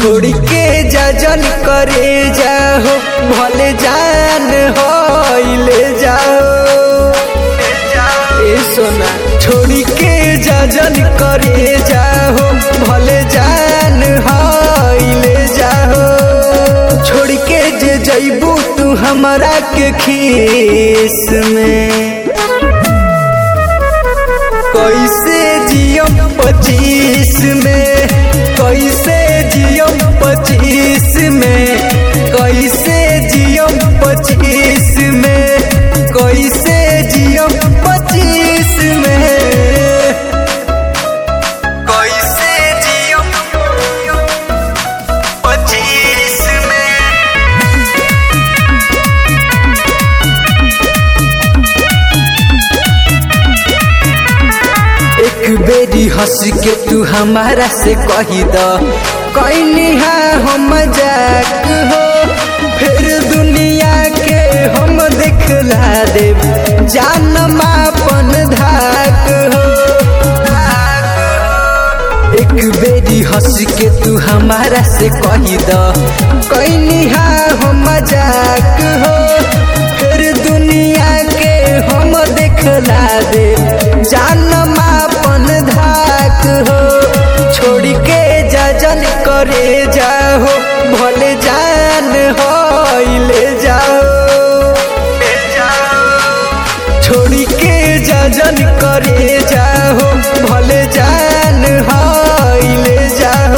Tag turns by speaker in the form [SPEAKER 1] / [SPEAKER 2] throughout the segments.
[SPEAKER 1] छोड़ के जजन करे जाओ भले जान हो ले जाओ ए सोना छोड़ के जजन करे जाओ भले जान हो ले जाओ छोड़ के जे जइबू तू हमरा के खीस में कैसे जियम 25 में कैसे जियम 25 में कैसे जियम 25 में कैसे जियम 25 में कैसे जियम 25 में एक बेरी हंस के तू हमारा से कही द कैनी हम मजाक हो फिर दुनिया के हम दिखला देव जानम अपन धाक हो एक बेरी हंस के तू हमारा से कही द कैनी हम मजाक हो फिर दुनिया के हम दिखला देव जानम अपन धाक हो छोड़ के जजन करे जाओ भले जान हो ले जाओ छोड़ के जजन करे जाओ भले जान हो ले जाओ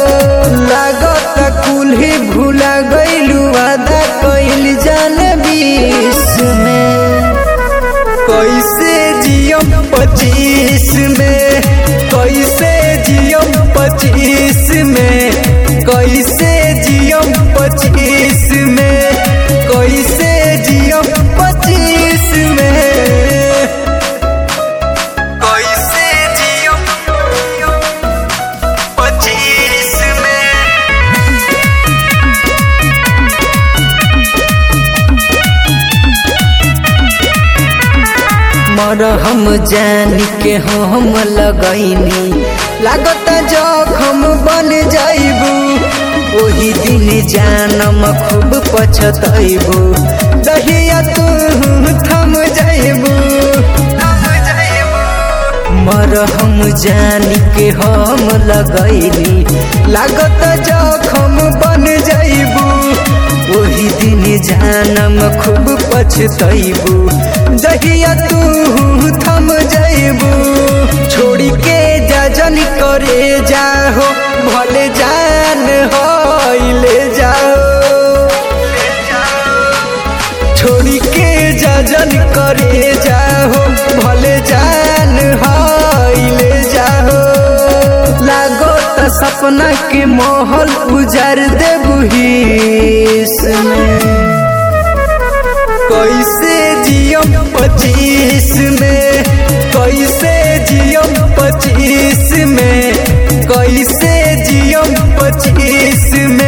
[SPEAKER 1] लागत कुल ही भूला गइलू वादा कइल जान 20 में कैसे जियम 25 में कैसे जियम 25 में कैसे जियम 25 में कैसे जियम 25 में कैसे जियम 25 में मरहम जान के हम लगैनी लागत जखम बन जाइबू वही दिन जानम खूब पछतैबू दहिया तू थम जाइबू मरहम जान के हम लगैनी लागत जखम बन जाइबू वही दिन जानम खूब पछतैबू दहिया तू थम जाइबू छोड़ के जजन करे जाओ भले जान हो ले जाओ छोड़ के जजन करे जाओ भले जान हो ले जाओ लागो त सपना के महल उजार देबू हिस में कैसे जियम 25 में कैसे जियम 25 में कैसे जियम 25 में